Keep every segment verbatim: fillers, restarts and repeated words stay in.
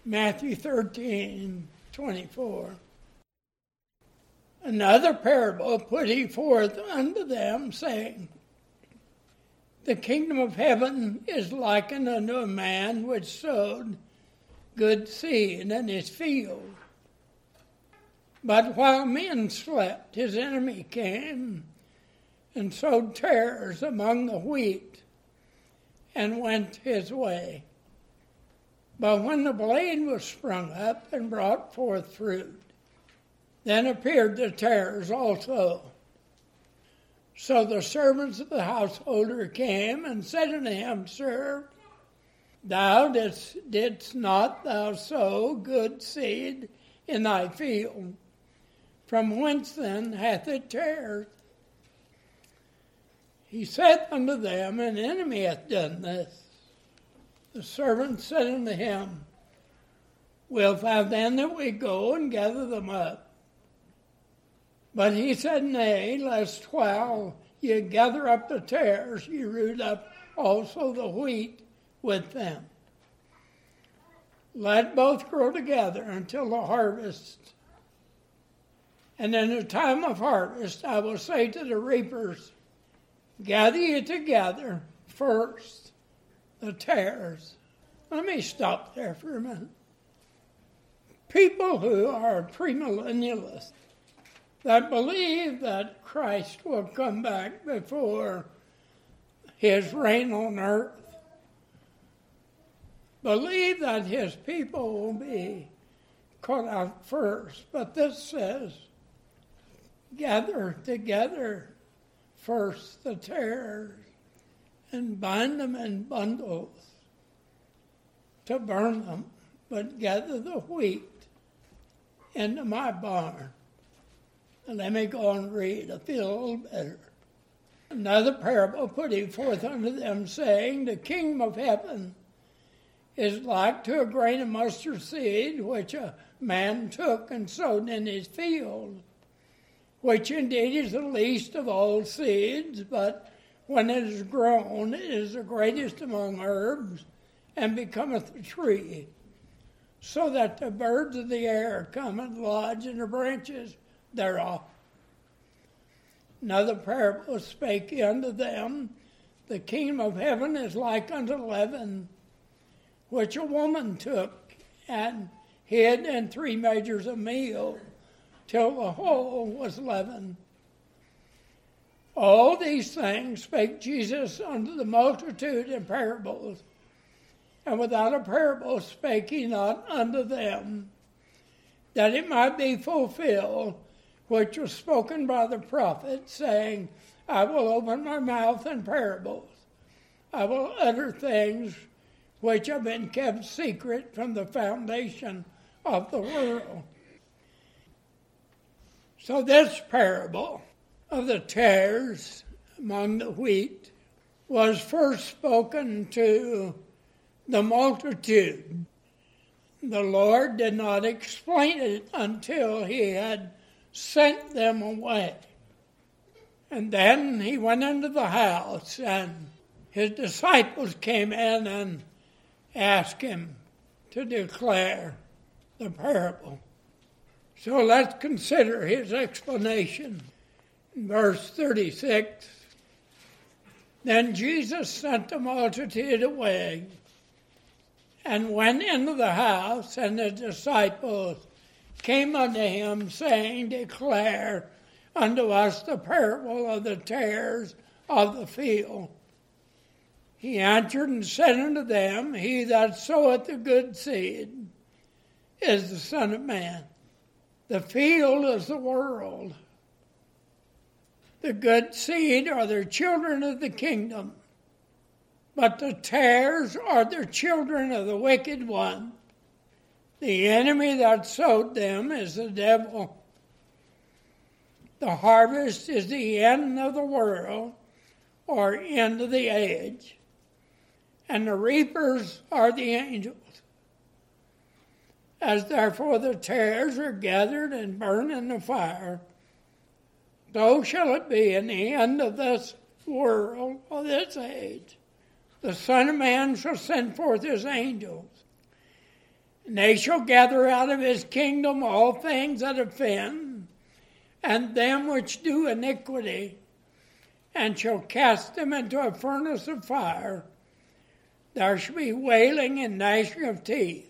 Matthew thirteen twenty-four. Another parable put he forth unto them, saying, The kingdom of heaven is likened unto a man which sowed good seed in his field. But while men slept, his enemy came and sowed tares among the wheat and went his way. But when the blade was sprung up and brought forth fruit, then appeared the tares also. So the servants of the householder came and said unto him, Sir, thou didst, didst not thou sow good seed in thy field? From whence then hath it tares? He said unto them, An enemy hath done this. The servant said unto him, Wilt thou then that we go and gather them up? But he said, Nay, lest while ye gather up the tares, ye root up also the wheat with them. Let both grow together until the harvest. And in the time of harvest I will say to the reapers, Gather ye together first the tares. Let me stop there for a minute. People who are premillennialists that believe that Christ will come back before his reign on earth, believe that his people will be caught out first. But this says, gather together first the tares and bind them in bundles to burn them, but gather the wheat into my barn. And let me go and read. I feel a little better. Another parable put he forth unto them, saying, The kingdom of heaven is like to a grain of mustard seed, which a man took and sowed in his field, which indeed is the least of all seeds, but when it is grown, it is the greatest among herbs, and becometh a tree, so that the birds of the air come and lodge in the branches thereof. Another parable spake he unto them, The kingdom of heaven is like unto leaven, which a woman took and hid in three measures of meal, till the whole was leavened. All these things spake Jesus unto the multitude in parables, and without a parable spake he not unto them, that it might be fulfilled, which was spoken by the prophet, saying, I will open my mouth in parables. I will utter things which have been kept secret from the foundation of the world. So this parable of the tares among the wheat was first spoken to the multitude. The Lord did not explain it until he had sent them away. And then he went into the house, and his disciples came in and asked him to declare the parable. So let's consider his explanation. In verse thirty-six, Then Jesus sent the multitude away and went into the house, and the disciples came unto him, saying, Declare unto us the parable of the tares of the field. He answered and said unto them, He that soweth the good seed is the Son of Man. The field is the world. The good seed are the children of the kingdom, but the tares are the children of the wicked one. The enemy that sowed them is the devil. The harvest is the end of the world, or end of the age, and the reapers are the angels. As therefore the tares are gathered and burned in the fire, so shall it be in the end of this world, or this age. The Son of Man shall send forth his angels, And they shall gather out of his kingdom all things that offend, and them which do iniquity, and shall cast them into a furnace of fire. There shall be wailing and gnashing of teeth.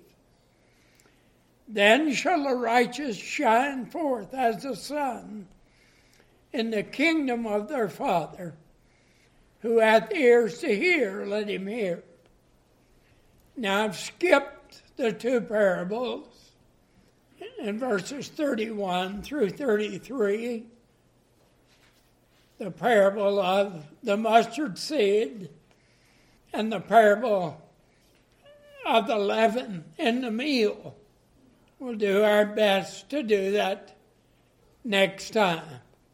Then shall the righteous shine forth as the sun in the kingdom of their Father. Who hath ears to hear, let him hear. Now I've skipped the two parables in verses thirty-one through thirty-three. The parable of the mustard seed and the parable of the leaven in the meal. We'll do our best to do that next time.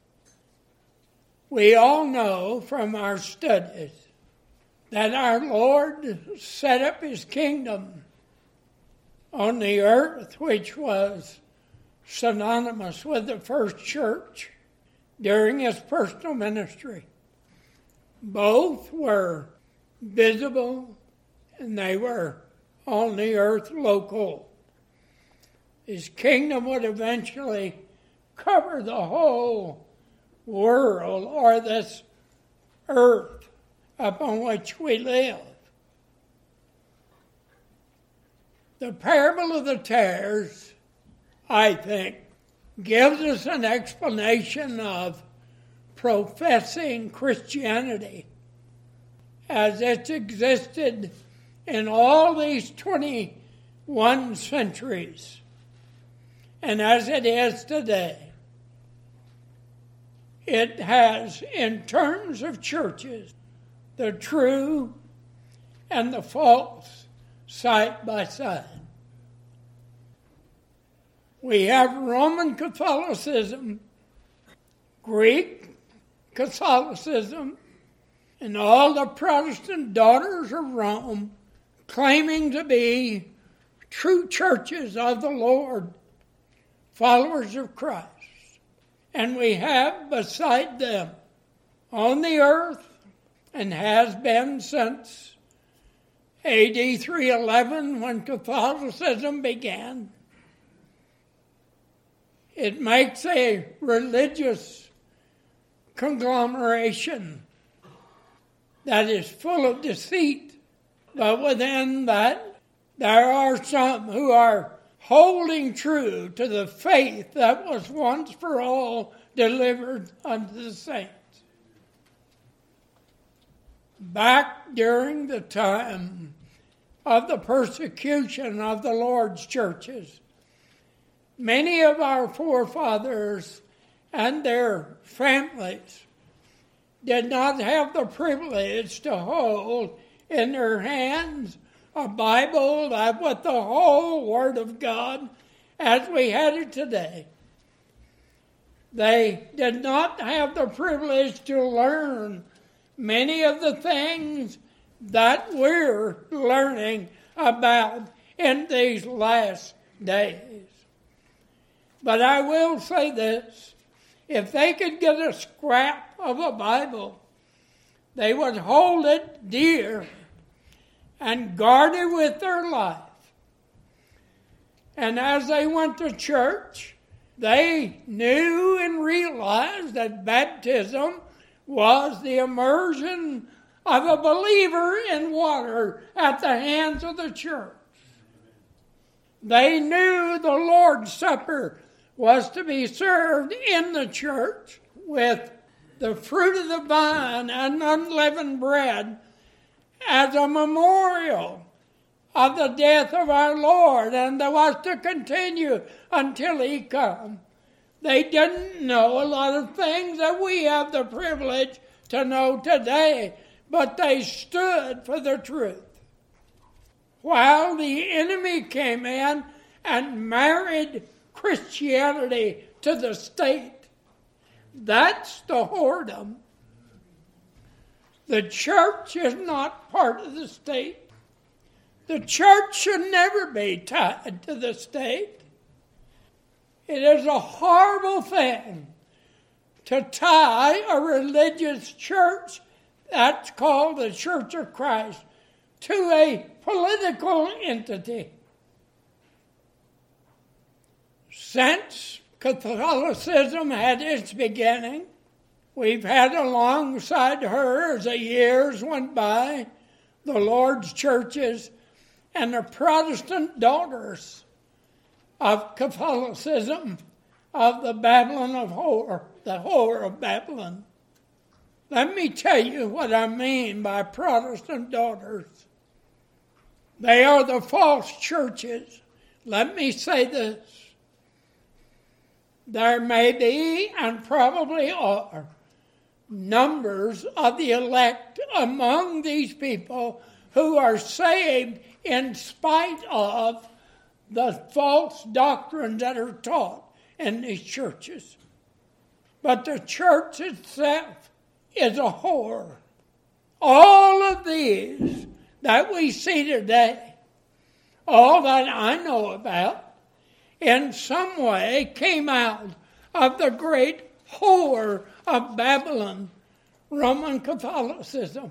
We all know from our studies that our Lord set up his kingdom on the earth, which was synonymous with the first church during his personal ministry. Both were visible and they were on the earth local. His kingdom would eventually cover the whole world, or this earth upon which we live. The parable of the tares, I think, gives us an explanation of professing Christianity as it's existed in all these twenty-one centuries and as it is today. It has, in terms of churches, the true and the false side by side. We have Roman Catholicism, Greek Catholicism, and all the Protestant daughters of Rome claiming to be true churches of the Lord, followers of Christ. And we have beside them on the earth, and has been since A D three eleven when Catholicism began, it makes a religious conglomeration that is full of deceit. But within that, there are some who are holding true to the faith that was once for all delivered unto the saints. Back during the time of the persecution of the Lord's churches, many of our forefathers and their families did not have the privilege to hold in their hands a Bible with the whole Word of God as we had it today. They did not have the privilege to learn many of the things that we're learning about in these last days. But I will say this, if they could get a scrap of a Bible, they would hold it dear and guard it with their life. And as they went to church, they knew and realized that baptism was the immersion of a believer in water at the hands of the church. They knew the Lord's Supper was to be served in the church with the fruit of the vine and unleavened bread as a memorial of the death of our Lord, and that was to continue until he come. They didn't know a lot of things that we have the privilege to know today, but they stood for the truth. While the enemy came in and married Christianity to the state, that's the whoredom. The church is not part of the state. The church should never be tied to the state. It is a horrible thing to tie a religious church, that's called the Church of Christ, to a political entity. Since Catholicism had its beginning, we've had alongside her, as the years went by, the Lord's churches and the Protestant daughters of Catholicism, of the Babylon of whore, the whore of Babylon. Let me tell you what I mean by Protestant daughters. They are the false churches. Let me say this. There may be, and probably are, numbers of the elect among these people who are saved in spite of the false doctrines that are taught in these churches. But the church itself is a whore. All of these that we see today, all that I know about, in some way came out of the great whore of Babylon, Roman Catholicism.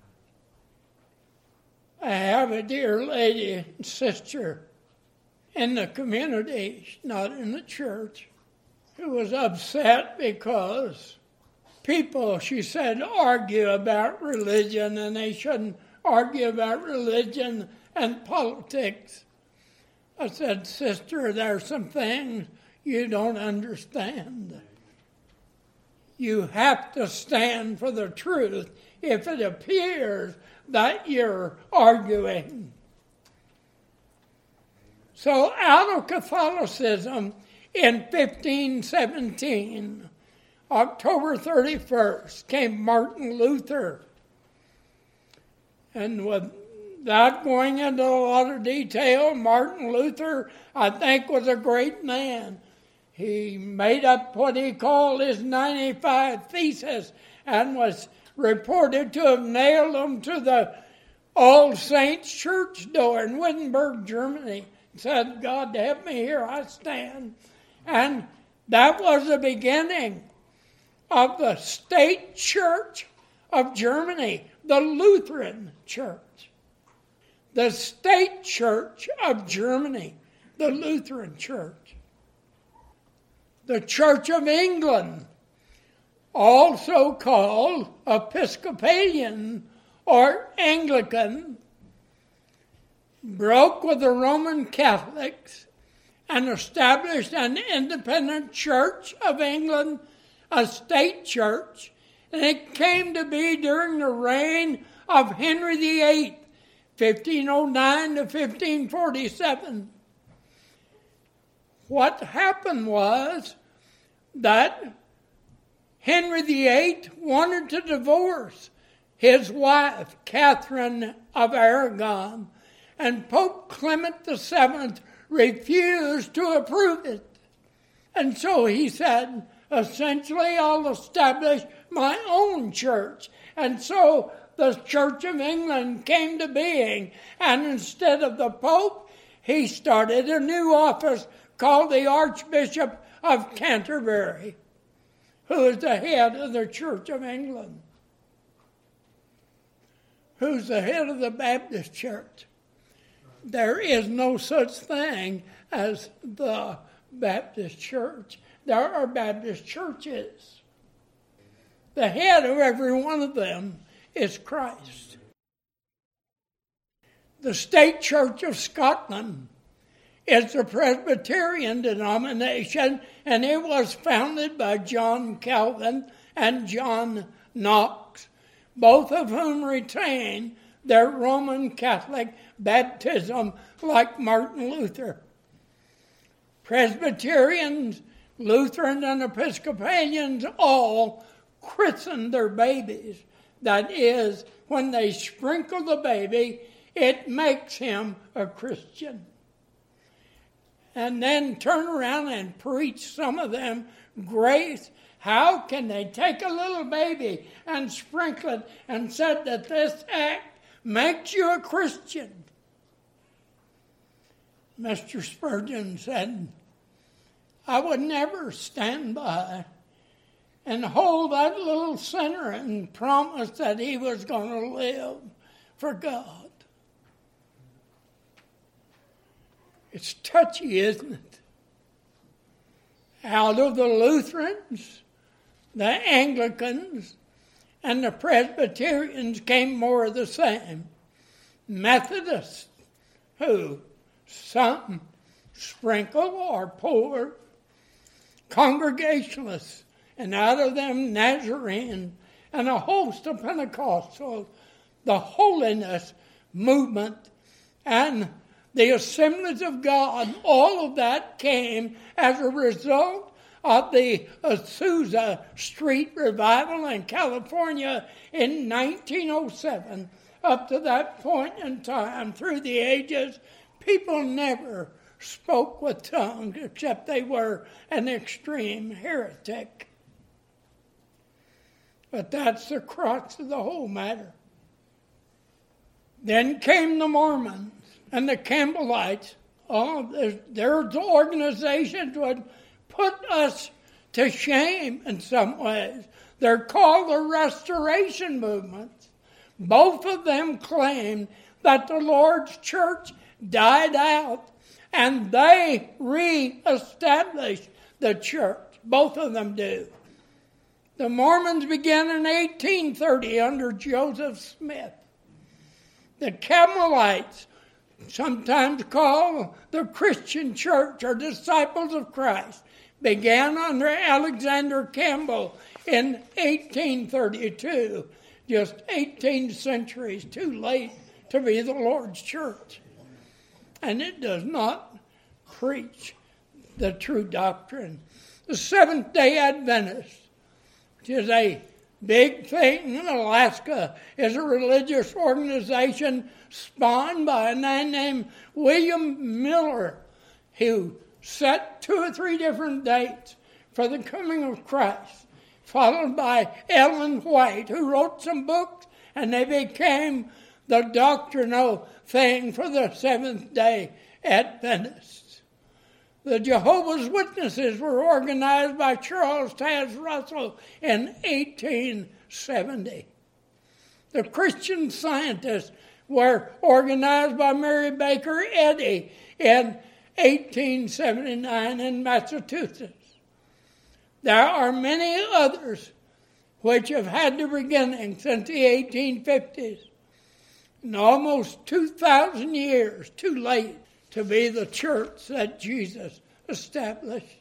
I have a dear lady, sister, in the community, not in the church, who was upset because people, she said, argue about religion, and they shouldn't argue about religion and politics. I said, sister, there are some things you don't understand. You have to stand for the truth if it appears that you're arguing. So out of Catholicism in fifteen seventeen, October thirty-first, came Martin Luther. And without going into a lot of detail, Martin Luther, I think, was a great man. He made up what he called his ninety-five Theses and was reported to have nailed them to the All Saints Church door in Wittenberg, Germany. Said, God help me, here I stand. And that was the beginning of the state church of Germany, the Lutheran Church. The state church of Germany, the Lutheran Church. The Church of England, also called Episcopalian or Anglican, broke with the Roman Catholics and established an independent Church of England, a state church, and it came to be during the reign of Henry the Eighth, fifteen oh nine to fifteen forty-seven. What happened was that Henry the Eighth wanted to divorce his wife, Catherine of Aragon, and Pope Clement the Seventh refused to approve it. And so he said, essentially, I'll establish my own church. And so the Church of England came to being. And instead of the Pope, he started a new office called the Archbishop of Canterbury, who is the head of the Church of England. Who's the head of the Baptist Church? There is no such thing as the Baptist Church. There are Baptist churches. The head of every one of them is Christ. The State Church of Scotland is the Presbyterian denomination, and it was founded by John Calvin and John Knox, both of whom retain their Roman Catholic baptism like Martin Luther. Presbyterians, Lutherans, and Episcopalians all christen their babies. That is, when they sprinkle the baby, it makes him a Christian. And then turn around and preach, some of them, grace. How can they take a little baby and sprinkle it and said that this act makes you a Christian? Mister Spurgeon said, I would never stand by and hold that little sinner and promise that he was going to live for God. It's touchy, isn't it? Out of the Lutherans, the Anglicans, and the Presbyterians came more of the same. Methodists, who some sprinkle or pour, Congregationalists, and out of them Nazarene, and a host of Pentecostals, the holiness movement, and the Assemblies of God. All of that came as a result of the Azusa Street Revival in California in nineteen oh seven. Up to that point in time, through the ages, people never spoke with tongues except they were an extreme heretic. But that's the crux of the whole matter. Then came the Mormons and the Campbellites. Oh, there's, there's organizations would put us to shame in some ways. They're called the Restoration Movements. Both of them claim that the Lord's church died out and they re-established the church. Both of them do. The Mormons began in eighteen thirty under Joseph Smith. The Campbellites, sometimes called the Christian Church or Disciples of Christ, began under Alexander Campbell in eighteen thirty-two, just eighteen centuries too late to be the Lord's church. And it does not preach the true doctrine. The Seventh-day Adventists, which is a big thing in Alaska, is a religious organization spawned by a man named William Miller, who set two or three different dates for the coming of Christ, followed by Ellen White, who wrote some books, and they became the doctrinal thing for the Seventh-day Adventists. The Jehovah's Witnesses were organized by Charles Taze Russell in eighteen seventy. The Christian Scientists were organized by Mary Baker Eddy in eighteen seventy-nine in Massachusetts. There are many others which have had their beginning since the eighteen fifties. And almost two thousand years too late to be the church that Jesus established.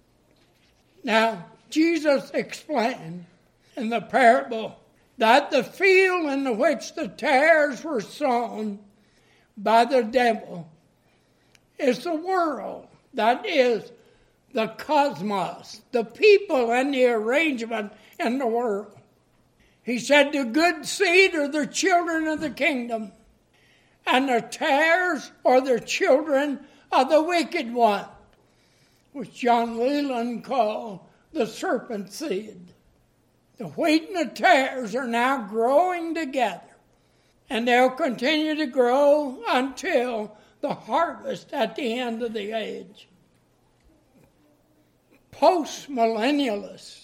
Now, Jesus explained in the parable that the field in which the tares were sown by the devil is the world. That is the cosmos, the people and the arrangement in the world. He said the good seed are the children of the kingdom, and the tares are the children of the wicked one, which John Leland called the serpent seed. The wheat and the tares are now growing together, and they'll continue to grow until the harvest at the end of the age. Post-millennialists,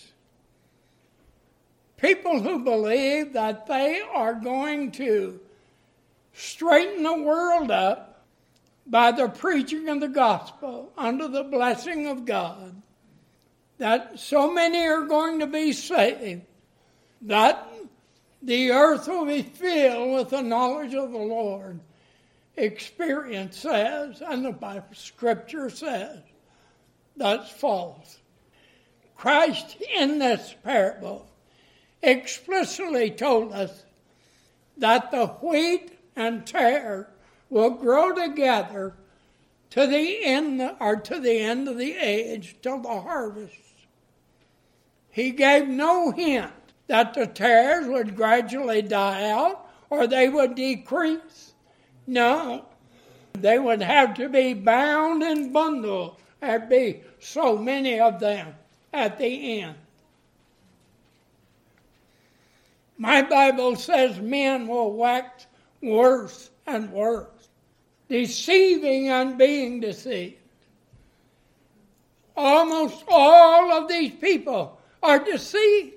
people who believe that they are going to straighten the world up by the preaching of the gospel under the blessing of God, that so many are going to be saved, that the earth will be filled with the knowledge of the Lord. Experience says, and the Bible Scripture says, that's false. Christ in this parable explicitly told us that the wheat and tare will grow together to the end or to the end of the age, till the harvest. He gave no hint that the tares would gradually die out or they would decrease. No, they would have to be bound and bundled. There'd be so many of them at the end. My Bible says men will wax worse and worse, deceiving and being deceived. Almost all of these people are deceived.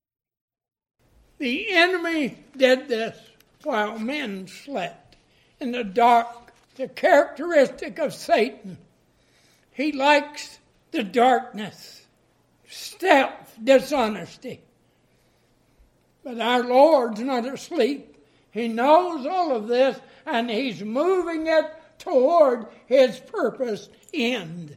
The enemy did this while men slept in the dark. The characteristic of Satan, he likes the darkness, stealth, dishonesty. But our Lord's not asleep. He knows all of this, and He's moving it toward His purposed end.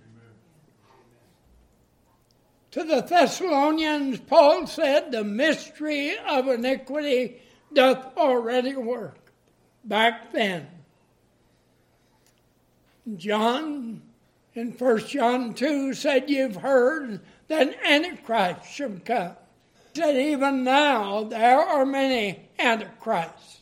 To the Thessalonians, Paul said, the mystery of iniquity doth already work. Back then. John, in First John two, said, you've heard that Antichrist should come. He said, even now there are many Antichrists.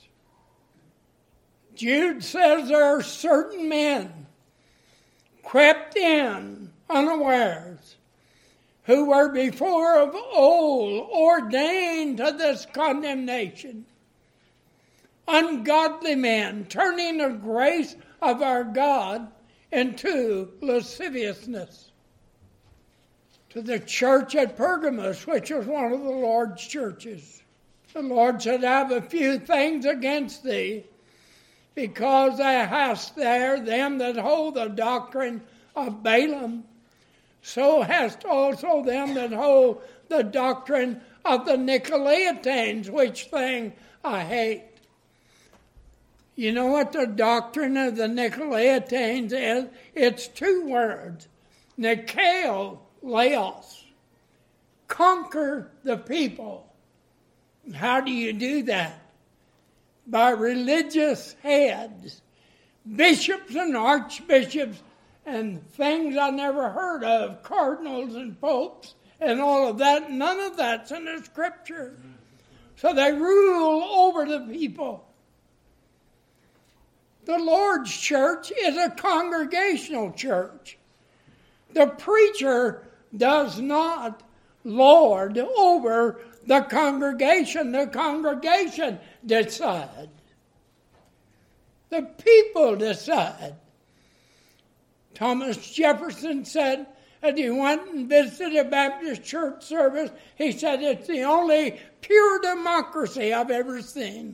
Jude says there are certain men crept in unawares, who were before of old ordained to this condemnation. Ungodly men, turning the grace of our God into lasciviousness. To the church at Pergamos, which was one of the Lord's churches, the Lord said, I have a few things against thee, because thou hast there them that hold the doctrine of Balaam, so hast also them that hold the doctrine of the Nicolaitans, which thing I hate. You know what the doctrine of the Nicolaitans is? It's two words. Nikao, Laos. Conquer the people. How do you do that? By religious heads, bishops and archbishops, and things I never heard of, cardinals and popes, and all of that. None of that's in the Scripture. So they rule over the people. The Lord's church is a congregational church. The preacher does not lord over the congregation. The congregation decides. The people decide. Thomas Jefferson said, as he went and visited a Baptist church service, he said, it's the only pure democracy I've ever seen.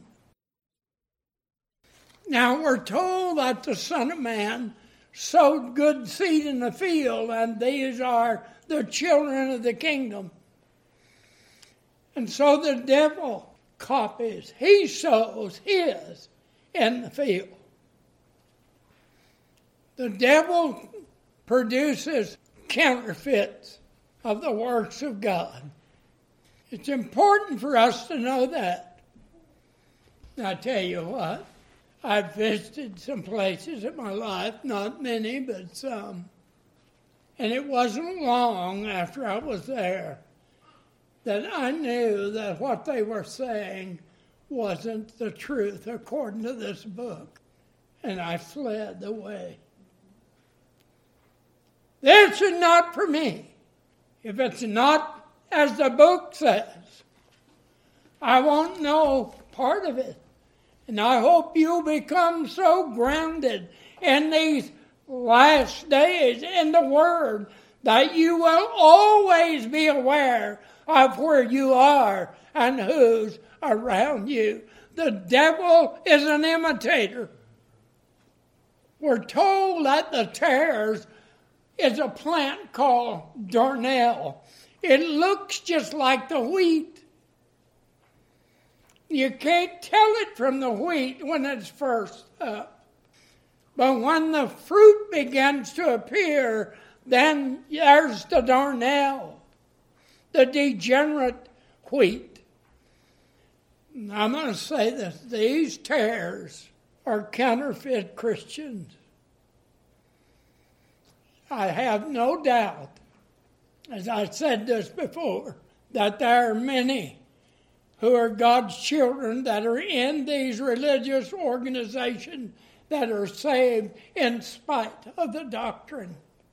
Now we're told that the Son of Man sowed good seed in the field, and these are the children of the kingdom. And so the devil copies. He sows his in the field. The devil produces counterfeits of the works of God. It's important for us to know that. I tell you what, I've visited some places in my life, not many, but some. And it wasn't long after I was there that I knew that what they were saying wasn't the truth according to this book. And I fled away. This is not for me. If it's not as the book says, I won't know part of it. And I hope you become so grounded in these last days in the Word that you will always be aware of where you are and who's around you. The devil is an imitator. We're told that the tares is a plant called darnel. It looks just like the wheat. You can't tell it from the wheat when it's first up. But when the fruit begins to appear, then there's the darnel, the degenerate wheat. And I'm going to say this, these tares are counterfeit Christians. I have no doubt, as I said this before, that there are many who are God's children that are in these religious organizations that are saved in spite of the doctrine.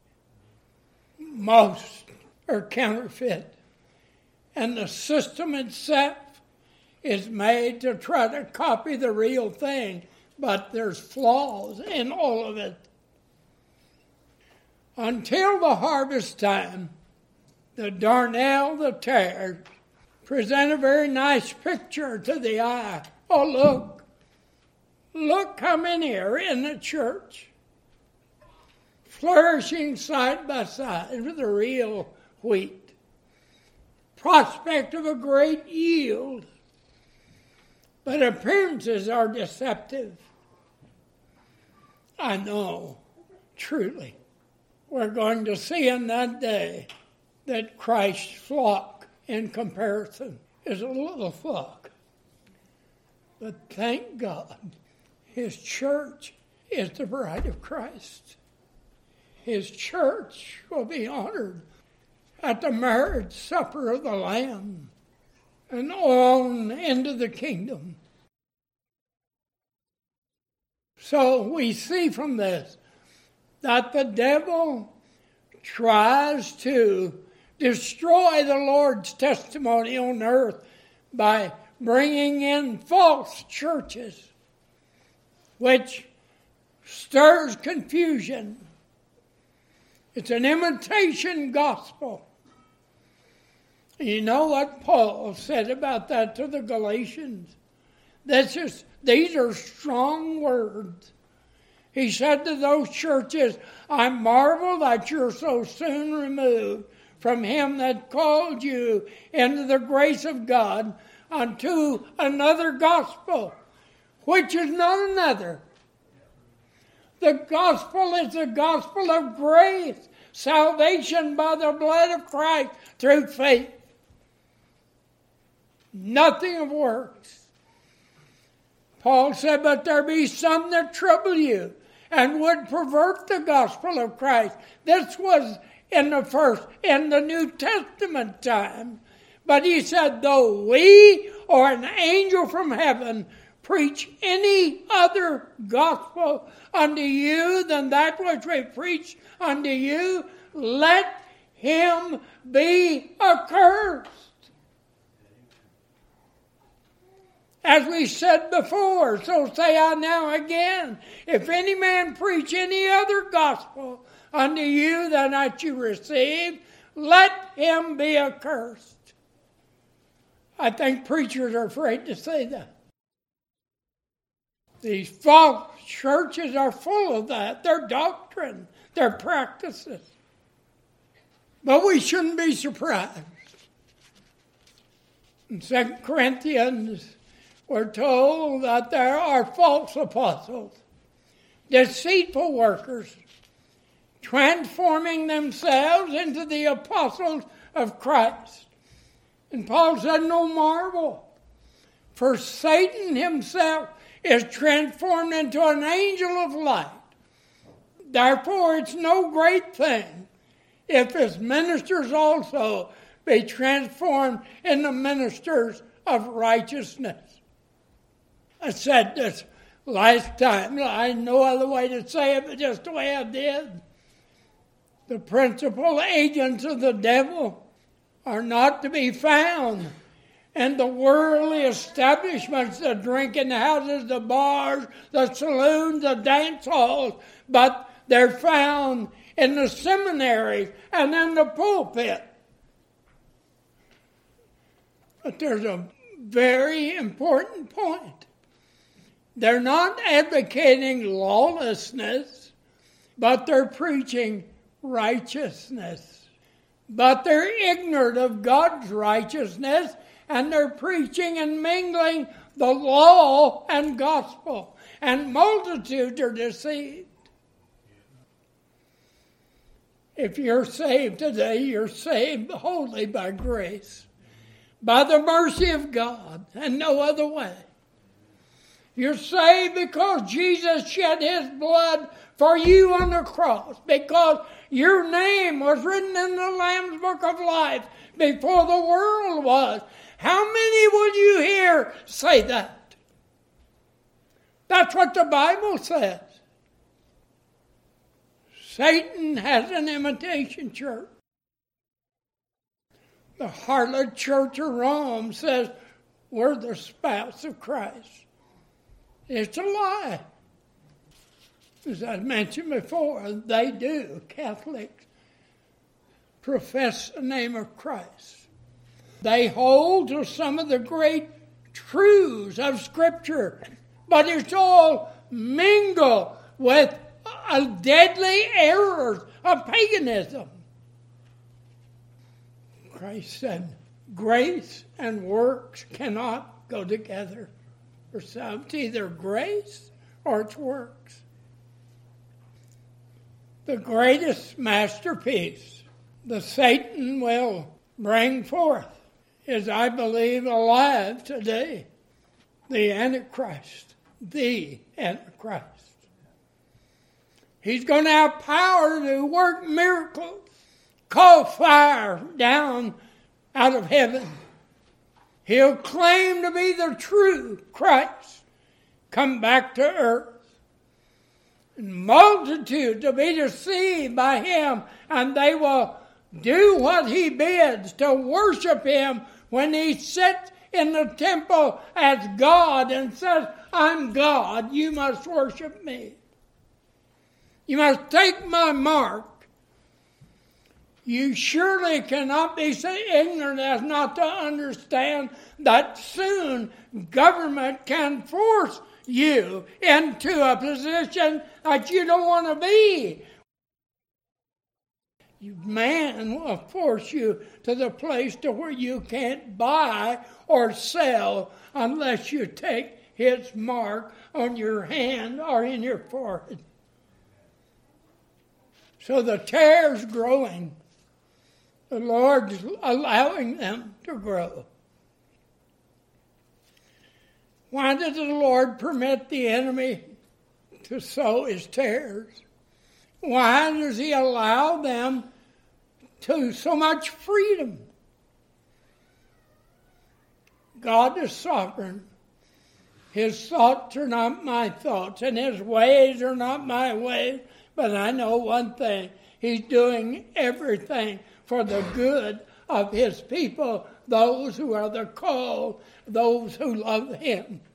Most are counterfeit. And the system itself is made to try to copy the real thing, but there's flaws in all of it. Until the harvest time, the darnel, the tares, present a very nice picture to the eye. Oh, look. Look how many are in the church. flourishing side by side with the real wheat. Prospect of a great yield. But appearances are deceptive. I know, truly, we're going to see in that day that Christ's flock, in comparison, is a little flock. But thank God, his church is the bride of Christ. His church will be honored at the marriage supper of the Lamb and on into the kingdom. So we see from this that the devil tries to destroy the Lord's testimony on earth by bringing in false churches, which stirs confusion. It's an imitation gospel. You know what Paul said about that to the Galatians? This is, these are strong words. He said to those churches, I marvel that you're so soon removed from him that called you into the grace of God unto another gospel, which is not another. The gospel is the gospel of grace, salvation by the blood of Christ through faith. Nothing of works. Paul said, but there be some that trouble you and would pervert the gospel of Christ. This was in the first, in the New Testament time. But he said, though we or an angel from heaven preach any other gospel unto you than that which we preach unto you, let him be accursed. As we said before, so say I now again, if any man preach any other gospel unto you than that you received, let him be accursed. I think preachers are afraid to say that. These false churches are full of that, their doctrine, their practices. But we shouldn't be surprised. In Second Corinthians, we're told that there are false apostles, deceitful workers, transforming themselves into the apostles of Christ. And Paul said, no marvel, for Satan himself is transformed into an angel of light. Therefore, it's no great thing if his ministers also be transformed into ministers of righteousness. I said this last time. I had no other way to say it but just the way I did. The principal agents of the devil are not to be found in the worldly establishments, the drinking houses, the bars, the saloons, the dance halls, but they're found in the seminaries and in the pulpit. But there's a very important point. They're not advocating lawlessness, but they're preaching righteousness. But they're ignorant of God's righteousness, and they're preaching and mingling the law and gospel. And multitudes are deceived. If you're saved today, you're saved wholly by grace, by the mercy of God, and no other way. You're saved because Jesus shed his blood for you on the cross, because your name was written in the Lamb's Book of Life before the world was. How many will you hear say that? That's what the Bible says. Satan has an imitation church. The harlot church of Rome says we're the spouse of Christ. It's a lie. As I mentioned before, they do. Catholics profess the name of Christ. They hold to some of the great truths of Scripture, but it's all mingled with a deadly error of paganism. Christ said, grace and works cannot go together. For some, it's either grace or it's works. The greatest masterpiece that Satan will bring forth is, I believe, alive today. The Antichrist. The Antichrist. He's going to have power to work miracles. Call fire down out of heaven. He'll claim to be the true Christ. Come back to earth. And multitudes will be deceived by him, and they will do what he bids to worship him when he sits in the temple as God and says, I'm God, you must worship me. You must take my mark. You surely cannot be so ignorant as not to understand that soon government can force you into a position that you don't want to be. Man will force you to the place to where you can't buy or sell unless you take his mark on your hand or in your forehead. So the tare's growing. The Lord's allowing them to grow. Why did the Lord permit the enemy to sow his tares? Why does he allow them to so much freedom? God is sovereign. His thoughts are not my thoughts, and his ways are not my ways. But I know one thing. He's doing everything for the good of his people, those who are the called, those who love him. Amen.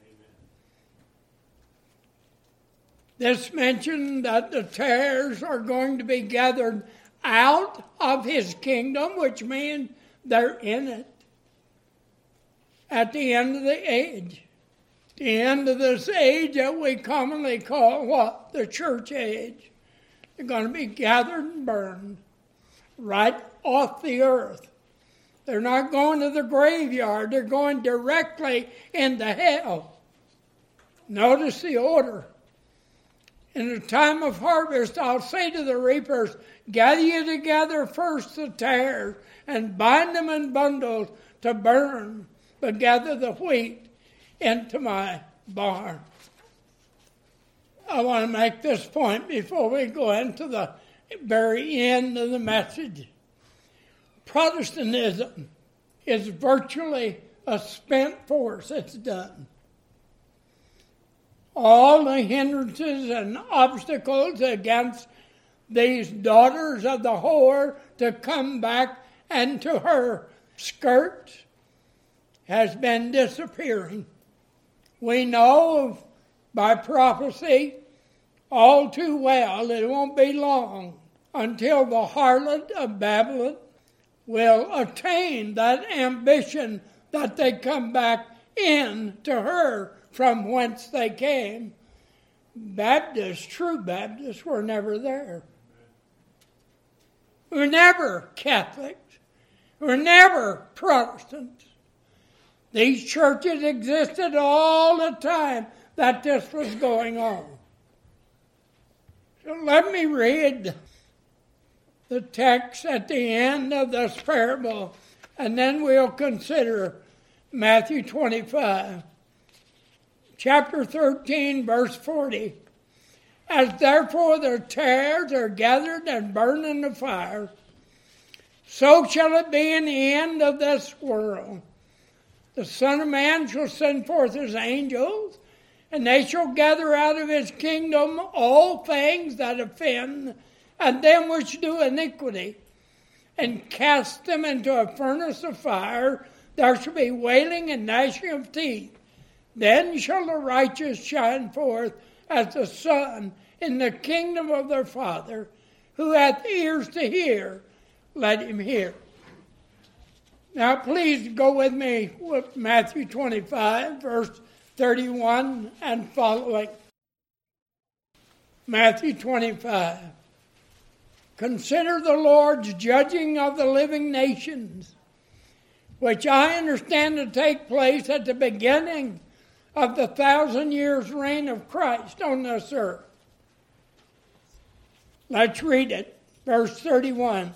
This mentioned that the tares are going to be gathered out of his kingdom, which means they're in it. At the end of the age. The end of this age that we commonly call what? The church age. They're going to be gathered and burned right off the earth. They're not going to the graveyard. They're going directly into hell. Notice the order. In the time of harvest, I'll say to the reapers, gather you together first the tares and bind them in bundles to burn, but gather the wheat into my barn. I want to make this point before we go into the very end of the message. Protestantism is virtually a spent force. It's done. All the hindrances and obstacles against these daughters of the whore to come back into her skirts has been disappearing. We know by prophecy all too well it won't be long until the harlot of Babylon will attain that ambition that they come back in to her from whence they came. Baptists, true Baptists, were never there. We're never Catholics. We're never Protestants. These churches existed all the time that this was going on. So let me read the text at the end of this parable, and then we'll consider Matthew twenty-five. Chapter thirteen, verse forty. As therefore the tares are gathered and burned in the fire, so shall it be in the end of this world. The Son of Man shall send forth his angels, and they shall gather out of his kingdom all things that offend, and them which do iniquity, and cast them into a furnace of fire. There shall be wailing and gnashing of teeth. Then shall the righteous shine forth as the sun in the kingdom of their Father. Who hath ears to hear, let him hear. Now please go with me with Matthew twenty-five, verse thirty-one and following. Matthew twenty-five. Consider the Lord's judging of the living nations, which I understand to take place at the beginning of the thousand years reign of Christ on this earth. Let's read it. Verse thirty-one.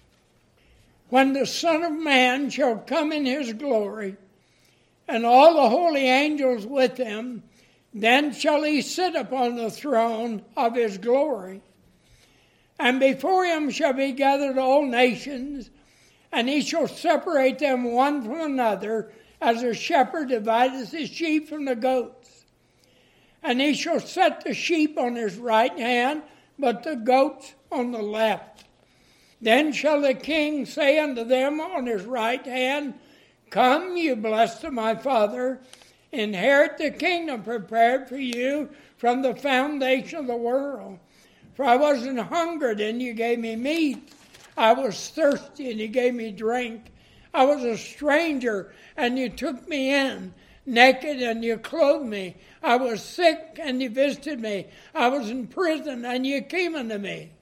When the Son of Man shall come in his glory, and all the holy angels with him, then shall he sit upon the throne of his glory. And before him shall be gathered all nations, and he shall separate them one from another, as a shepherd divideth his sheep from the goats. And he shall set the sheep on his right hand, but the goats on the left. Then shall the king say unto them on his right hand, Come, you blessed of my Father, inherit the kingdom prepared for you from the foundation of the world. For I wasn't hungered, and you gave me meat. I was thirsty, and you gave me drink. I was a stranger, and you took me in. Naked, and you clothed me. I was sick, and you visited me. I was in prison, and you came unto me.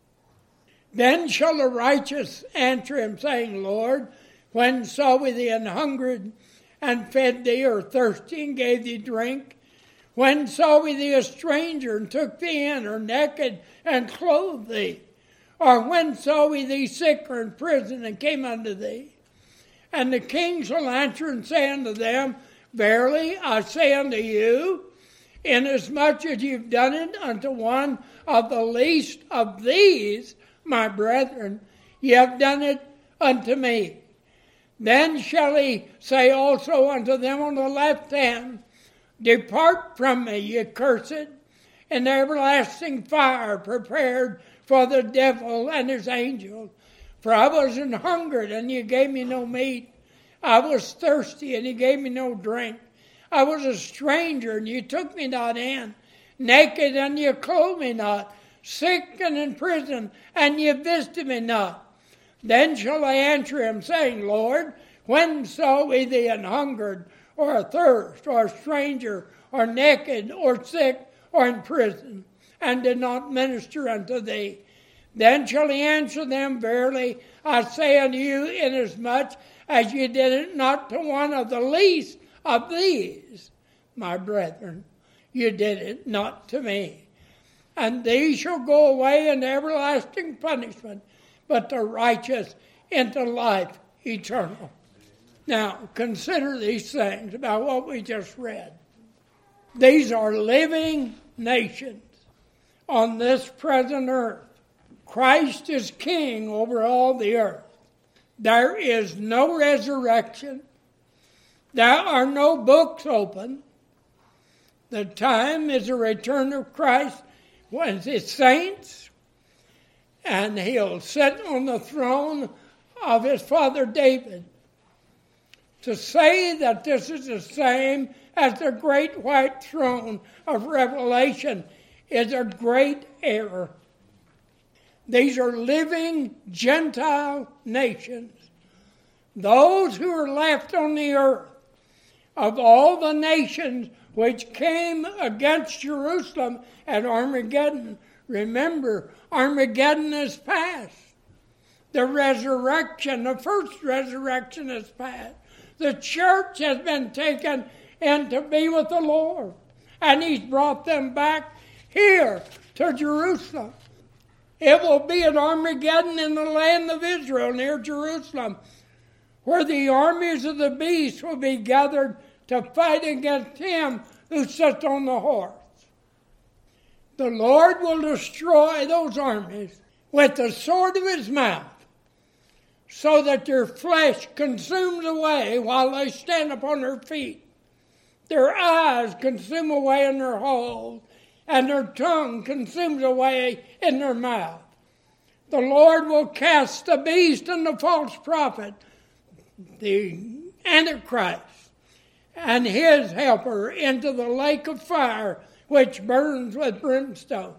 Then shall the righteous answer him, saying, Lord, when saw we thee an hungered, and fed thee, or thirsty, and gave thee drink? When saw we thee a stranger, and took thee in, or naked, and clothed thee? Or when saw we thee sick, or in prison, and came unto thee? And the king shall answer and say unto them, Verily I say unto you, inasmuch as you've done it unto one of the least of these, my brethren, ye have done it unto me. Then shall he say also unto them on the left hand, Depart from me, ye cursed, in the everlasting fire prepared for the devil and his angels. For I was an hungered, and you gave me no meat. I was thirsty, and you gave me no drink. I was a stranger, and you took me not in. Naked, and you clothed me not. Sick and in prison, and you visited me not. Then shall I answer him, saying, Lord, when saw we thee an hungered, or athirst, or a stranger, or naked, or sick, or in prison, and did not minister unto thee? Then shall he answer them, Verily I say unto you, inasmuch as ye did it not to one of the least of these, my brethren, you did it not to me. And these shall go away into everlasting punishment, but the righteous into life eternal. Now, consider these things about what we just read. These are living nations on this present earth. Christ is king over all the earth. There is no resurrection. There are no books open. The time is the return of Christ when his saints, and he'll sit on the throne of his father David. To say that this is the same as the great white throne of Revelation is a great error. These are living Gentile nations, those who are left on the earth. Of all the nations which came against Jerusalem at Armageddon, remember, Armageddon is past. The resurrection, the first resurrection is past. The church has been taken in to be with the Lord, and he's brought them back here to Jerusalem. It will be at Armageddon in the land of Israel near Jerusalem, where the armies of the beast will be gathered to fight against him who sits on the horse. The Lord will destroy those armies with the sword of his mouth, so that their flesh consumes away while they stand upon their feet. Their eyes consume away in their holes, and their tongue consumes away in their mouth. The Lord will cast the beast and the false prophet, the Antichrist, and his helper into the lake of fire, which burns with brimstone.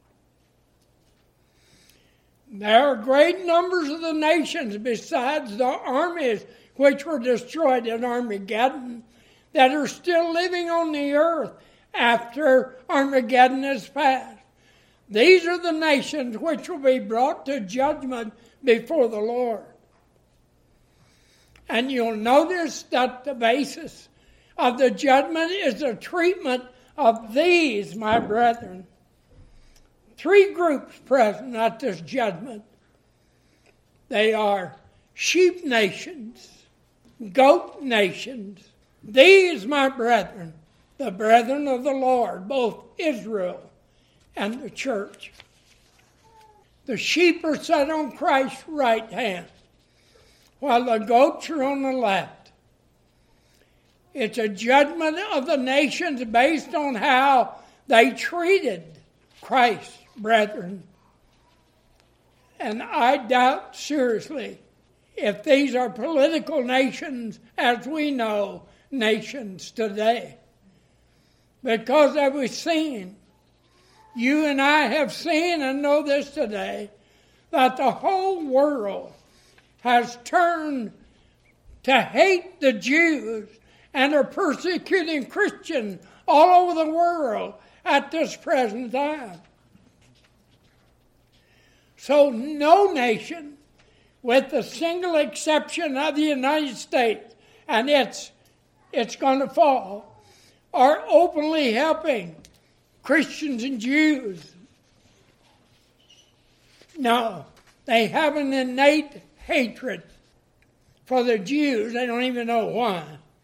There are great numbers of the nations besides the armies which were destroyed in Armageddon that are still living on the earth after Armageddon is past. These are the nations which will be brought to judgment before the Lord. And you'll notice that the basis of the judgment is the treatment of these, my brethren. Three groups present at this judgment. They are sheep nations, goat nations. These, my brethren, the brethren of the Lord, both Israel and the church. The sheep are set on Christ's right hand, while the goats are on the left. It's a judgment of the nations based on how they treated Christ's brethren. And I doubt seriously if these are political nations as we know nations today. Because as we've seen, you and I have seen and know this today, that the whole world has turned to hate the Jews and are persecuting Christians all over the world at this present time. So no nation, with the single exception of the United States, and it's, it's going to fall, are openly helping Christians and Jews. No, they have an innate hatred for the Jews. They don't even know why.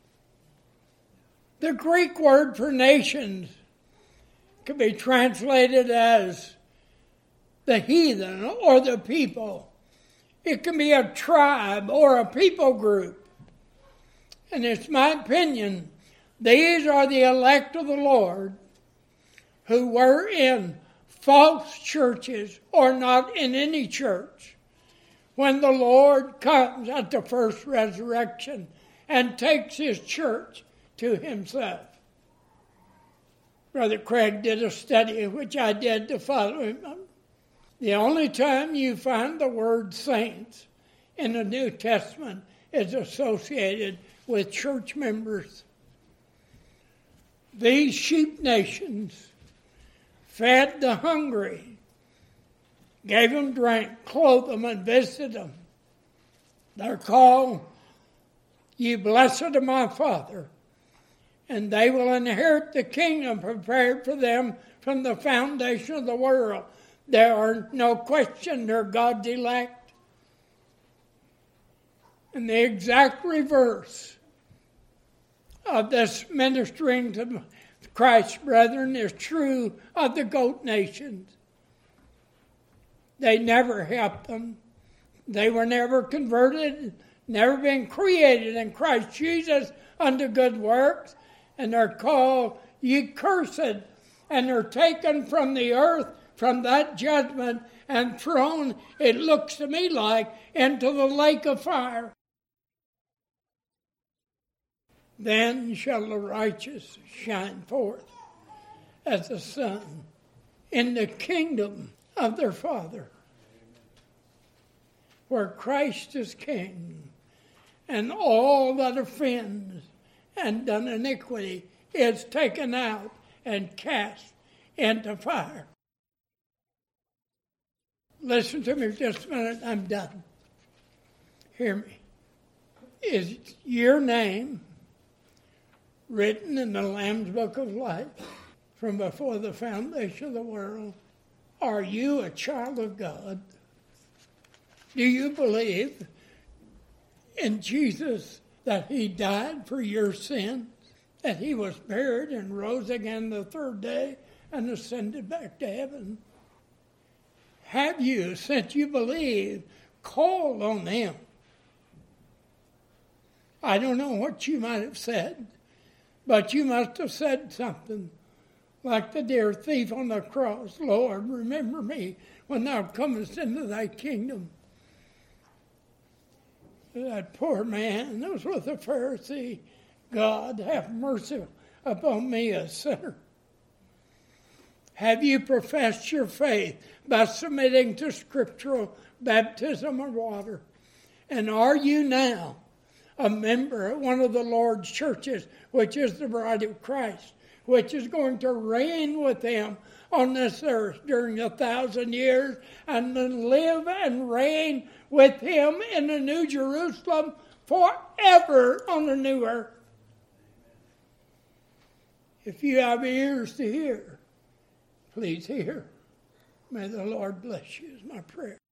The Greek word for nations can be translated as the heathen or the people. It can be a tribe or a people group. And it's my opinion, these are the elect of the Lord who were in false churches or not in any church when the Lord comes at the first resurrection and takes his church to himself. Brother Craig did a study, which I did to follow him. The only time you find the word saints in the New Testament is associated with church members. These sheep nations fed the hungry, gave them drink, clothed them, and visited them. They're called, "Ye blessed of my Father," and they will inherit the kingdom prepared for them from the foundation of the world. There are no question they're God's elect. And the exact reverse of this ministering to Christ's brethren is true of the goat nations. They never helped them. They were never converted, never been created in Christ Jesus unto good works, and they're called ye cursed, and they're taken from the earth, from that judgment, and thrown, it looks to me like, into the lake of fire. Then shall the righteous shine forth as the sun in the kingdom of their Father, where Christ is King, and all that offends and done iniquity is taken out and cast into fire. Listen to me for just a minute, I'm done. Hear me. Is your name written in the Lamb's Book of Life from before the foundation of the world? Are you a child of God? Do you believe in Jesus, that he died for your sins, that he was buried and rose again the third day and ascended back to heaven? Have you, since you believe, called on him? I don't know what you might have said, but you must have said something like the dear thief on the cross. Lord, remember me when thou comest into thy kingdom. That poor man that was with the Pharisee, God, have mercy upon me, a sinner. Have you professed your faith by submitting to scriptural baptism of water? And are you now a member of one of the Lord's churches, which is the bride of Christ, which is going to reign with him on this earth during a thousand years and then live and reign with him in the New Jerusalem forever on the new earth. If you have ears to hear, please hear. May the Lord bless you is my prayer.